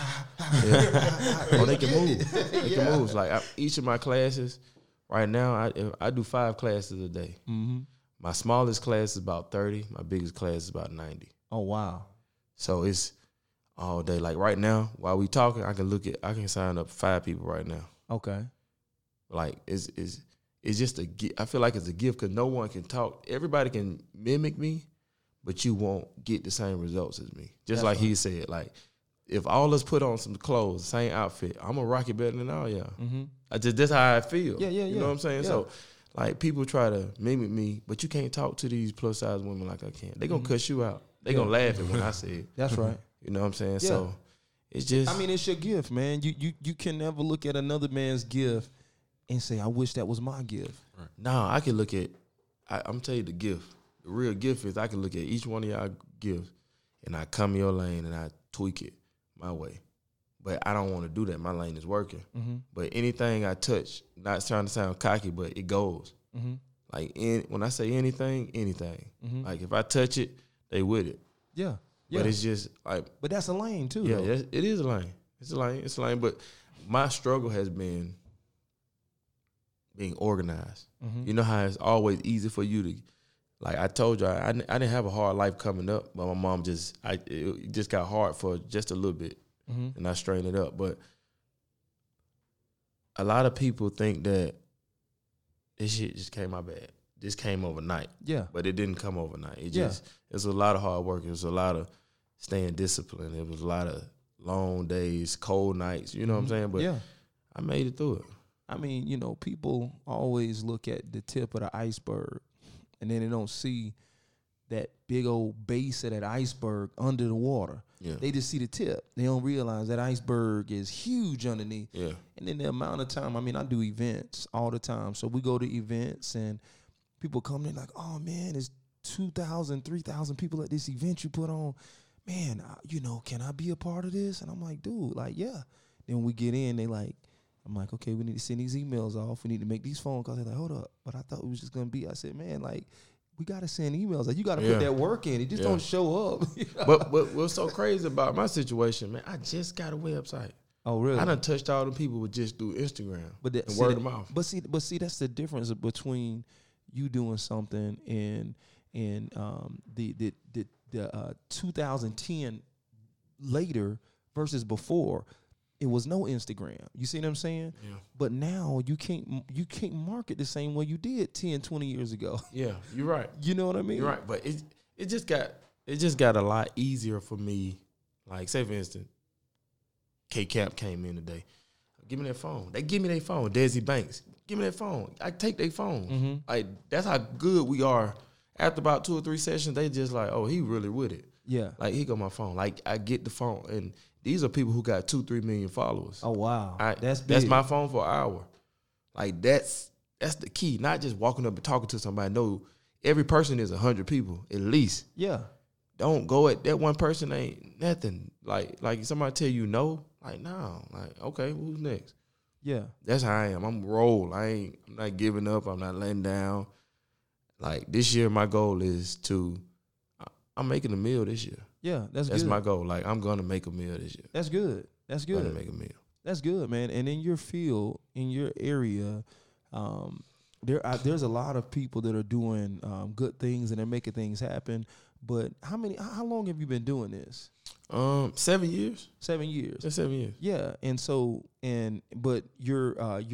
Oh, they can move. They can move. Like each of my classes, right now, I do 5 classes a day. Mm-hmm. My smallest class is about 30. My biggest class is about 90. Oh wow. So it's all day. Like right now, while we talking, I can sign up 5 people right now. Okay. Like it's just a gift. I feel like it's a gift because no one can talk. Everybody can mimic me, but you won't get the same results as me. Just That's like right. he said, like if all of us put on some clothes, same outfit, I'm gonna rock it better than all y'all. Mm-hmm. That's how I feel. Yeah. You know what I'm saying? Yeah. So like people try to mimic me, but you can't talk to these plus size women like I can. They gonna cuss you out. They gonna laugh at when I say it. That's right. You know what I'm saying? Yeah. So it's just I mean, it's your gift, man. You can never look at another man's gift and say, I wish that was my gift. no, I can look at I'm tell you the gift. The real gift is I can look at each one of y'all gifts and I come your lane and I tweak it my way. But I don't want to do that. My lane is working. Mm-hmm. But anything I touch, not trying to sound cocky, but it goes. Mm-hmm. Like when I say anything. Mm-hmm. Like if I touch it, they with it. Yeah. Yeah. But it's just like But that's a lane too. yeah, though. it is a lane. It's a lane. But my struggle has been being organized. Mm-hmm. You know how it's always easy for you to, like I told you, I didn't have a hard life coming up, but my mom it just got hard for just a little bit, Mm-hmm. and I straightened it up. But a lot of people think that this shit just came out bad. This came overnight, Yeah. but it didn't come overnight. It Yeah. was a lot of hard work. It was a lot of staying disciplined. It was a lot long days, cold nights. You know what I'm saying? But Yeah. I made it through it. I mean, you know, people always look at the tip of the iceberg and then they don't see that big old base of that iceberg under the water. Yeah. They just see the tip. They don't realize that iceberg is huge underneath. Yeah. And then the amount of time, I mean, I do events all the time. So we go to events and people come in like, oh, man, it's 2,000, 3,000 people at this event you put on. Man, you know, can I be a part of this? And I'm like, dude, like, yeah. Then when we get in, they like, I'm like, okay, we need to send these emails off. We need to make these phone calls. They're like, hold up. But I thought it was just going to be, I said, man, like, we got to send emails. Like, you got to put that work in. It just don't show up. But what's so crazy about my situation, man, I just got a website. Oh, really? I done touched all the people with just through Instagram and word of mouth. But see, that's the difference between you doing something and the 2010 later versus before. It was no Instagram. You see what I'm saying? Yeah. But now you can't market the same way you did 10, 20 years ago. Yeah, you're right. You know what I mean? You're right. But it just got a lot easier for me. Like, say for instance, K Camp came in today. Give me that phone. They give me their phone. Desi Banks, give me that phone. I take their phone. Mm-hmm. Like, that's how good we are. After about 2 or 3 sessions, they just like, oh, he really with it. Yeah. Like, he got my phone. Like, I get the phone, and these are people who got 2-3 million followers. Oh wow, that's big. That's my phone for an hour. Like, that's the key. Not just walking up and talking to somebody. No, every person is 100 people at least. Yeah. Don't go at that one person ain't nothing. Like somebody tell you no, like no, like okay, who's next? Yeah. That's how I am. I'm roll. I'm not giving up. I'm not letting down. Like, this year, my goal is I'm making a meal this year. Yeah, that's That's good. my goal. Like, I'm gonna make a meal this year. That's good. That's I'm good. gonna make a meal. That's good, man. And in your field, in your area, there's a lot of people that are doing good things and they're making things happen. But how long have you been doing this? 7 years. 7 years. That's 7 years. Yeah, and so but you have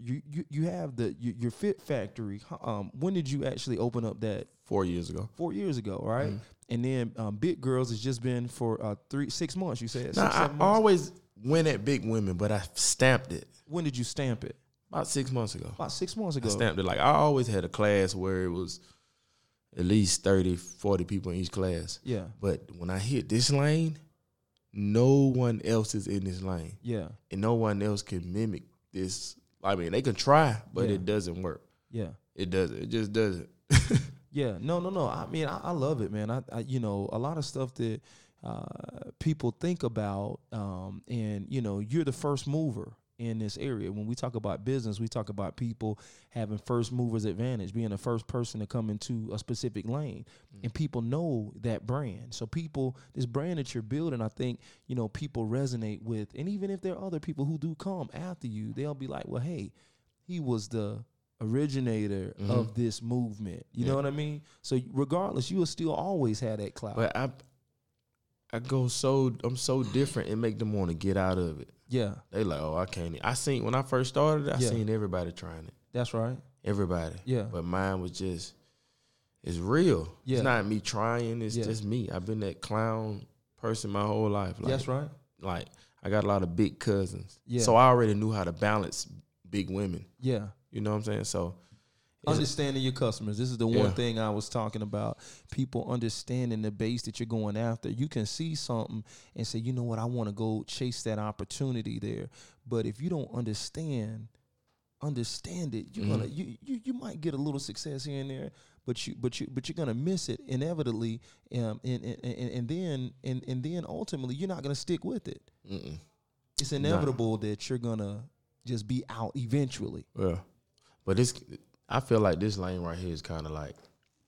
your Fit Factory. When did you actually open up that? 4 years ago. 4 years ago, right? Mm-hmm. And then Big Girls has just been for 6 months. You said Now, 6, I 7 months. always went at Big Women, but I stamped it When did you stamp it? about 6 months ago. About 6 months ago. I stamped it. Like, I always had a class where it was at least 30, 40 people in each class. Yeah, But when I hit this lane, no one else is in this lane. yeah, And no one else can mimic this. I mean, they can try, but Yeah. it doesn't work. yeah. It doesn't. It just doesn't. Yeah, no. I mean, I love it, man. I you know, a lot of stuff that people think about, and you know, you're the first mover in this area. When we talk about business, we talk about people having first movers advantage, being the first person to come into a specific lane, and people know that brand. So this brand that you're building, I think, you know, people resonate with, and even if there are other people who do come after you, they'll be like, well, hey, he was the originator of this movement. You know what I mean? So regardless, you will still always have that clout. But I'm so different and make them want to get out of it. Yeah, They like, oh, I can't. I seen when I first started, I Yeah. seen everybody trying it. that's right. Everybody. Yeah. But mine was just, it's real. Yeah. It's not me trying. It's Yeah. just me. I've been that clown person my whole life. Like, That's right. Like, I got a lot of big cousins. Yeah. So I already knew how to balance big women. Yeah. You know what I'm saying? So it's- Understanding your customers. This is the one Yeah. thing I was talking about. People understanding the base that you're going after. You can see something and say, you know what, I want to go chase that opportunity there. But if you don't understand it, you're gonna you might get a little success here and there, but you're gonna miss it inevitably, and then ultimately you're not gonna stick with it. It's inevitable that you're gonna just be out eventually. Yeah. But I feel like this lane right here is kind of like,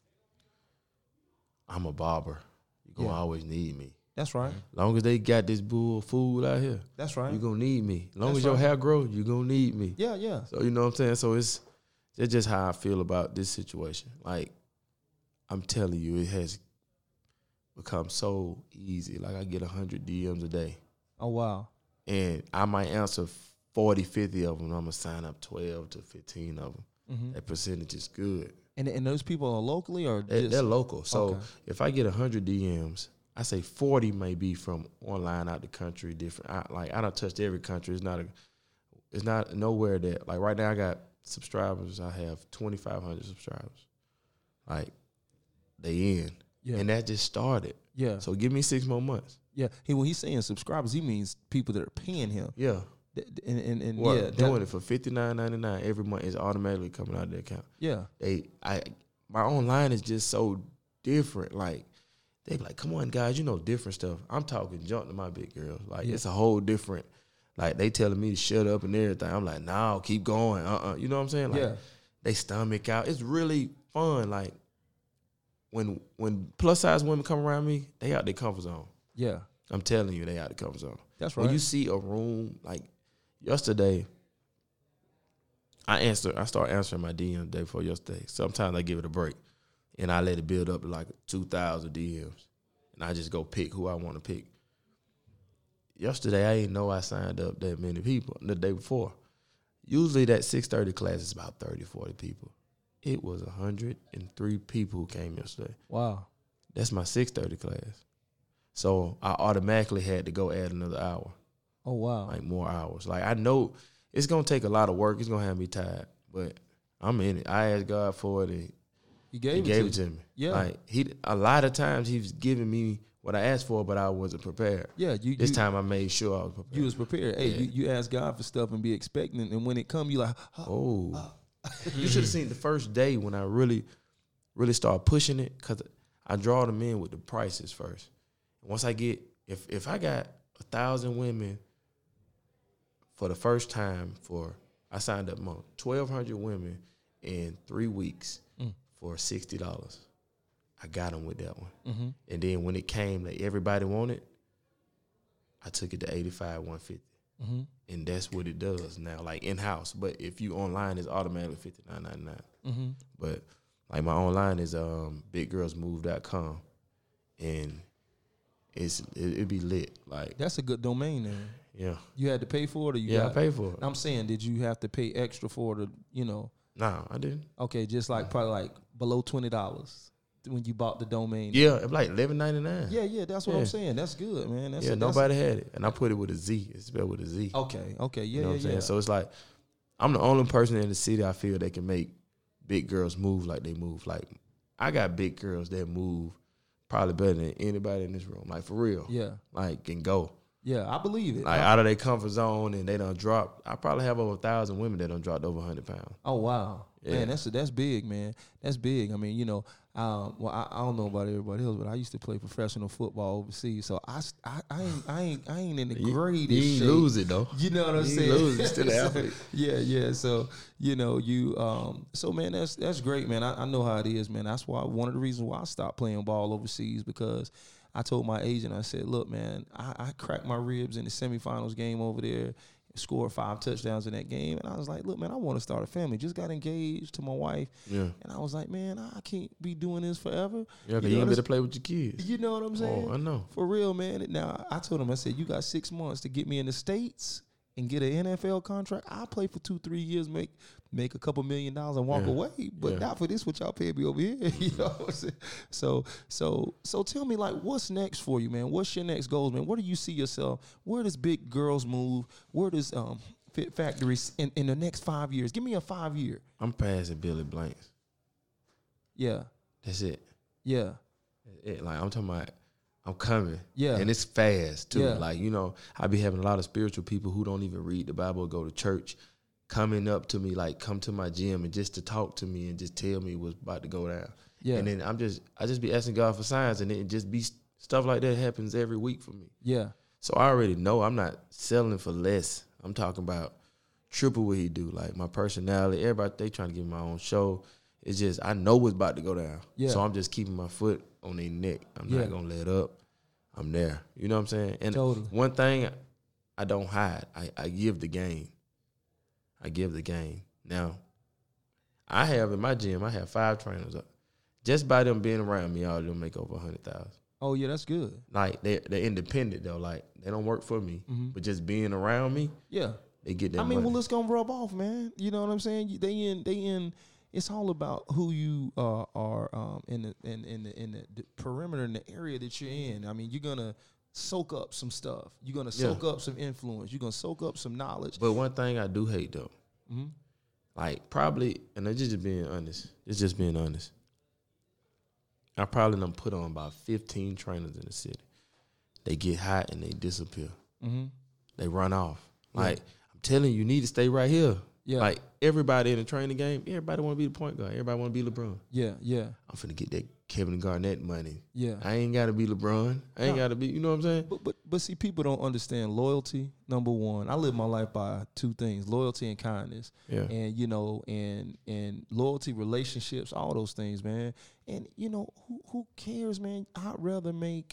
I'm a barber. You're going to always need me. That's right. Long as they got this bull food out here, That's right. you're going to need me. Long That's as your right. hair grow, you're going to need me. Yeah, yeah. So, you know what I'm saying? So it's just how I feel about this situation. Like, I'm telling you, it has become so easy. Like, I get 100 DMs a day. Oh, wow. And I might answer 40, 50 of them. I'm going to sign up 12 to 15 of them. That percentage is good. And those people are locally or They're local. So Okay. if I get 100 DMs, I say 40 may be from online out the country. Different. I don't touched every country. It's not nowhere that like right now I got subscribers. I have 2,500 subscribers. Like they in, and that just started. Yeah. So give me 6 more months. Yeah. When he's saying subscribers, he means people that are paying him. Yeah. And well, doing it for $59.99 every month is automatically coming out of their account. Yeah. My online is just so different. Like they be like, come on, guys, you know different stuff. I'm talking junk to my big girls. Like it's a whole different. Like they telling me to shut up and everything. I'm like, no, keep going. You know what I'm saying? Like they stomach out. It's really fun. Like when plus size women come around me, they out their comfort zone. Yeah. I'm telling you, they out the comfort zone. That's right. When you see a room like yesterday, I start answering my DM the day before yesterday. Sometimes I give it a break, and I let it build up to like 2,000 DMs, and I just go pick who I want to pick. Yesterday, I didn't know I signed up that many people the day before. Usually that 6:30 class is about 30, 40 people. It was 103 people who came yesterday. Wow. That's my 6:30 class. So I automatically had to go add another hour. Oh, wow. Like more hours. Like I know it's going to take a lot of work. It's going to have me tired. But I'm in it. I asked God for it, and He gave it to me. Yeah. Like a lot of times He's giving me what I asked for, but I wasn't prepared. Yeah. This time I made sure I was prepared. You was prepared. Hey, you ask God for stuff and be expecting, and when it come, you like, You should have seen the first day when I really, really started pushing it, because I draw them in with the prices first. Once I get, if I got 1,000 women for the first time I signed up 1,200 women in 3 weeks for $60. I got them with that one. Mm-hmm. And then when it came that everybody wanted, I took it to $85, $150. Mm-hmm. And that's what it does now, like in-house. But if you online, it's automatically $59.99. Mm-hmm. But like my online is biggirlsmove.com, and it'd be lit. Like That's a good domain there. Yeah. You had to pay for it, or I paid for it. I'm saying, did you have to pay extra for it, Nah, I didn't. Okay, just like probably like below $20 when you bought the domain. Yeah, it was like $11.99. Yeah, that's what I'm saying. That's good, man. Nobody had it. And I put it with a Z. It's spelled with a Z. Okay, yeah, You know what I'm saying? yeah. So it's like, I'm the only person in the city I feel that can make big girls move like they move. Like, I got big girls that move probably better than anybody in this room. Like, for real. Yeah. Like, can go. Yeah, I believe it. Like, out of their comfort zone, and they done dropped. I probably have over 1,000 women that done dropped over 100 pounds. Oh, wow. Yeah. Man, that's big, man. That's big. I mean, I don't know about everybody else, but I used to play professional football overseas, so I ain't in the greatest You shape. ain't lose it, though. You know what I'm You saying? ain't lose it. Still an athlete. Yeah. So, so man, that's great, man. I know how it is, man. That's why one of the reasons why I stopped playing ball overseas, because I told my agent, I said, look, man, I cracked my ribs in the semifinals game over there, scored 5 touchdowns in that game. And I was like, look, man, I want to start a family. Just got engaged to my wife. Yeah. And I was like, man, I can't be doing this forever. Yeah, because you ain't better play with your kids. You know what I'm saying? Oh, I know. For real, man. Now, I told him, I said, you got 6 months to get me in the States and get an NFL contract. I'll play for 2-3 years, make a couple $1 million and walk away. But not for this, what y'all pay me over here. You know what I'm saying? So tell me, like, what's next for you, man? What's your next goals, man? Where do you see yourself? Where does Big Girls Move? Where does Fit Factory in the next 5 years? Give me a 5-year. I'm passing Billy Blanks. Yeah. That's it. Yeah. Like, I'm talking about, I'm coming. Yeah. And it's fast, too. Yeah. Like, I be having a lot of spiritual people who don't even read the Bible or go to church coming up to me, like, come to my gym and just to talk to me and just tell me what's about to go down. Yeah. And then I just be asking God for signs, and it just be stuff like that happens every week for me. Yeah. So I already know I'm not selling for less. I'm talking about triple what he do. Like, my personality, everybody, they trying to give me my own show. It's just, I know what's about to go down. Yeah. So I'm just keeping my foot on their neck. I'm not going to let up. I'm there. You know what I'm saying? And Totally. one thing I don't hide, I give the game. I give the game. Now, I have in my gym, I have 5 trainers up. Just by them being around me, all of them make over 100,000. Oh, yeah, that's good. Like, they're independent, though. Like, they don't work for me. Mm-hmm. But just being around me, Yeah. they get that I mean, money. well, it's gonna rub off, man. You know what I'm saying? They in it's all about who you are in the perimeter, in the area that you're in. I mean, you're gonna soak up some stuff. You're gonna soak up some influence. You're gonna soak up some knowledge. But one thing I do hate though, Mm-hmm. like probably, and I'm just being honest. It's just being honest. I probably done put on about 15 trainers in the city. They get hot and they disappear. Mm-hmm. They run off. Like, I'm telling you, you need to stay right here. Yeah. Like, everybody in the training game, everybody want to be the point guard. Everybody want to be LeBron. Yeah, yeah, I'm finna get that Kevin Garnett money. yeah. I ain't got to be LeBron. I ain't No. got to be, you know what I'm saying? But see, people don't understand loyalty. Number one, I live my life by two things: loyalty and kindness. Yeah. And you know, and loyalty, relationships, all those things, man. And you know, who cares, man? I'd rather make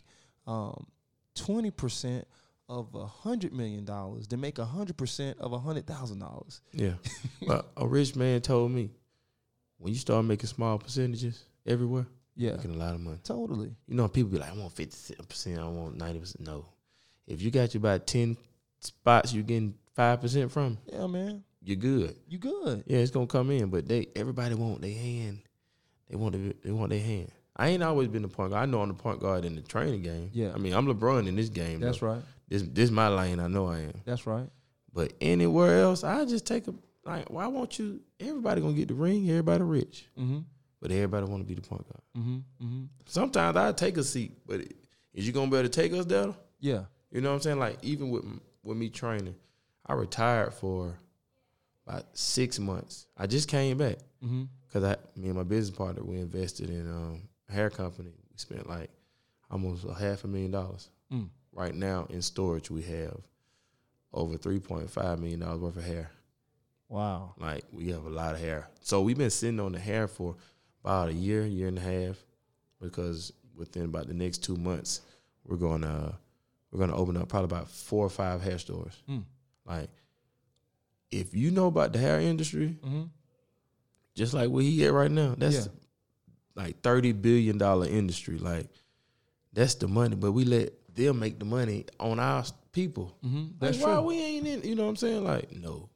20% of $100 million than make 100% of $100,000. Yeah. But a rich man told me, when you start making small percentages everywhere, Yeah, making a lot of money. totally. You know, people be like, I want 50%, I want 90%. No. If you got you about 10 spots you getting 5% from, Yeah, man, you're good. you good. Yeah, it's gonna come in, but everybody want their hand. They want their hand. I ain't always been the point guard. I know I'm the point guard in the training game. Yeah. I mean, I'm LeBron in this game. That's though. right. This my lane. I know I am. That's right. But anywhere else, I just take why won't you? Everybody gonna get the ring. Everybody rich, Mm-hmm. but everybody want to be the point guard. Mm-hmm. Mm-hmm. Sometimes I take a seat, but is you gonna be able to take us there? Yeah. You know what I'm saying? Like even with me training, I retired for about 6 months. I just came back Mm-hmm. because me and my business partner, we invested in a hair company. We spent like almost $500,000. Mm. Right now in storage, we have over $3.5 million worth of hair. Wow. Like we have a lot of hair. So we've been sitting on the hair for about a year and a half, because within about the next 2 months, we're gonna open up probably about 4 or 5 hair stores. Mm. Like, if you know about the hair industry, Mm-hmm. just like where he at right now, that's Yeah. like $30 billion industry. Like, that's the money, but we let them make the money on our people. Mm-hmm. That's Like, why true. we ain't in? You know what I'm saying? Like, no.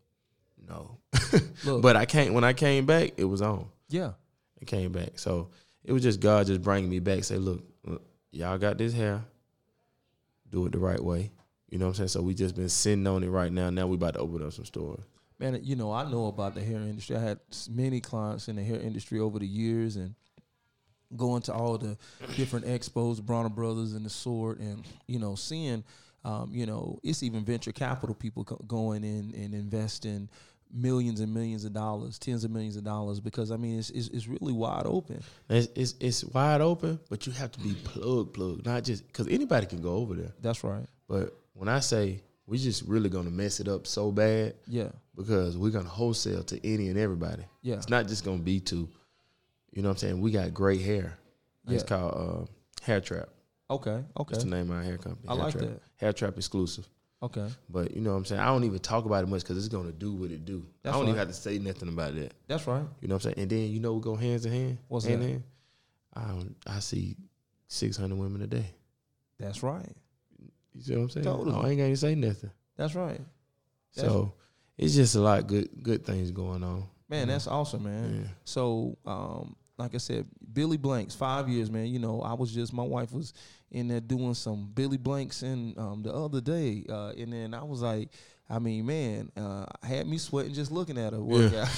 Look. But when I came back, it was on. Yeah. It came back. So it was just God just bringing me back. Say, look, y'all got this hair. Do it the right way. You know what I'm saying? So we just been sitting on it right now. Now we about to open up some stores. Man, you know, I know about the hair industry. I had many clients in the hair industry over the years, and going to all the different expos, Bronner Brothers and the sort, and, you know, seeing, you know, it's even venture capital people going in and investing millions and millions of dollars, tens of millions of dollars, because, I mean, it's really wide open. It's wide open, but you have to be plugged, not just because anybody can go over there. That's right. But when I say we just really gonna mess it up so bad, Yeah. because we're gonna wholesale to any and everybody. Yeah. It's not just gonna be to, you know what I'm saying? We got great hair. It's Yeah. called Hair Trap. Okay. That's Okay. the name of our hair company. I Hair like Trap. that. Hair Trap exclusive. Okay. But you know what I'm saying? I don't even talk about it much because it's gonna do what it do. That's I don't even right. have to say nothing about that. That's right. You know what I'm saying? And then you know we go hands in hand. What's hand that? in hand. I see 600 women a day. That's right. You see what I'm saying? Totally. I ain't gonna say nothing. That's right. So it's just a lot of good things going on. Man, that's awesome, man. Yeah. So, like I said, Billy Blanks, 5 years, man. You know, my wife was in there doing some Billy Blanks in the other day, and then I was like, I mean, man, had me sweating just looking at her work out.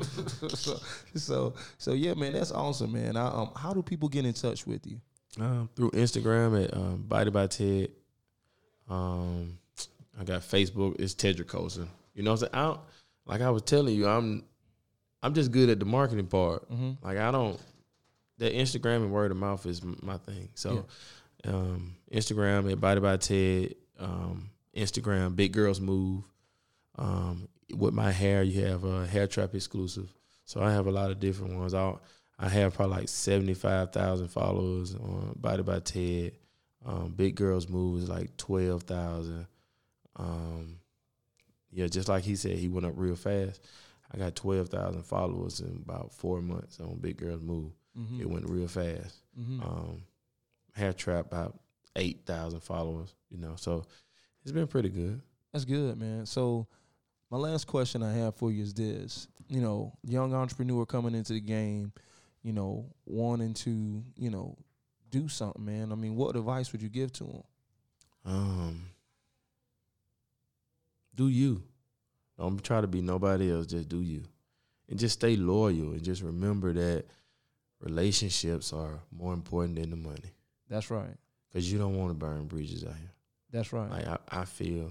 so yeah, man, that's awesome, man. How do people get in touch with you? Through Instagram at Body by Ted. I got Facebook. It's Tedrick Colson. You know what I'm saying? Like I was telling you, I'm just good at the marketing part. Mm-hmm. Like that Instagram and word of mouth is my thing. So Instagram at Body by Ted. Instagram Big Girls Move. With my hair, you have a Hair Trap exclusive. So I have a lot of different ones. I have probably like 75,000 followers on Body by Ted. Big Girls Move is like 12,000. Yeah, just like he said, he went up real fast. I got 12,000 followers in about 4 months on Big Girls Move. Mm-hmm. It went real fast. Mm-hmm. Hair Trap about 8,000 followers. You know, so it's been pretty good. That's good, man. So My last question I have for you is this. You know, young entrepreneur coming into the game, you know, wanting to, you know, do something, man. I mean, what advice would you give to him? Do you. Don't try to be nobody else. Just do you. And just stay loyal and just remember that relationships are more important than the money. That's right. Because you don't want to burn bridges out here. That's right. Like I feel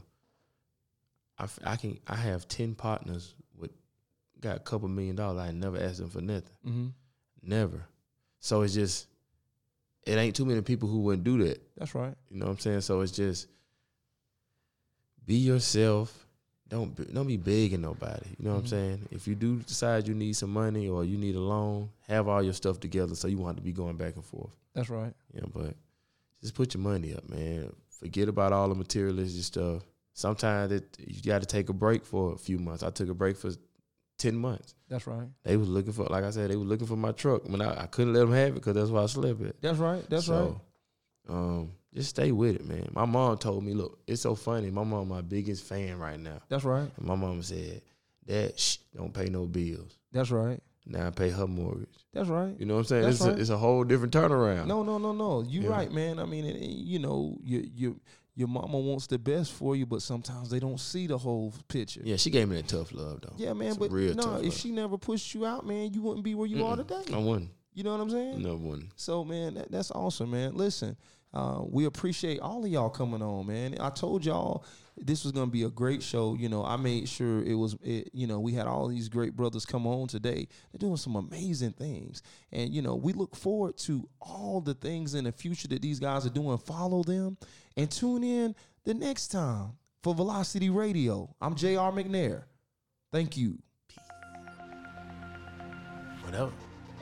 I have 10 partners with got a couple $1 million. I never asked them for nothing. Mm-hmm. Never. So it's just, it ain't too many people who wouldn't do that. That's right. You know what I'm saying? So it's just, be yourself. Don't be begging nobody. You know what I'm saying? If you do decide you need some money or you need a loan, have all your stuff together so you won't have to be going back and forth. That's right. Yeah, but just put your money up, man. Forget about all the materialistic stuff. Sometimes you got to take a break for a few months. I took a break for 10 months. That's right. They was looking for, like I said, they was looking for my truck. I mean, I couldn't let them have it because that's why I slept at. That's right. That's right. Just stay with it, man. My mom told me, look, it's so funny. My mom my biggest fan right now. That's right. And my mom said, Dad, don't pay no bills. That's right. Now I pay her mortgage. That's right. You know what I'm saying? That's right. It's a whole different turnaround. No. You right, man. I mean, you know, your mama wants the best for you, but sometimes they don't see the whole picture. Yeah, she gave me that tough love, though. Yeah, man. Some But real no, tough if love. she never pushed you out, man, you wouldn't be where you are today. I wouldn't. You know what I'm saying? No, wouldn't. So, man, that's awesome, man. Listen, we appreciate all of y'all coming on, man. I told y'all this was going to be a great show. You know, I made sure you know, we had all these great brothers come on today. They're doing some amazing things. And, you know, we look forward to all the things in the future that these guys are doing. Follow them and tune in the next time for Velocity Radio. I'm J.R. McNair. Thank you. Whatever.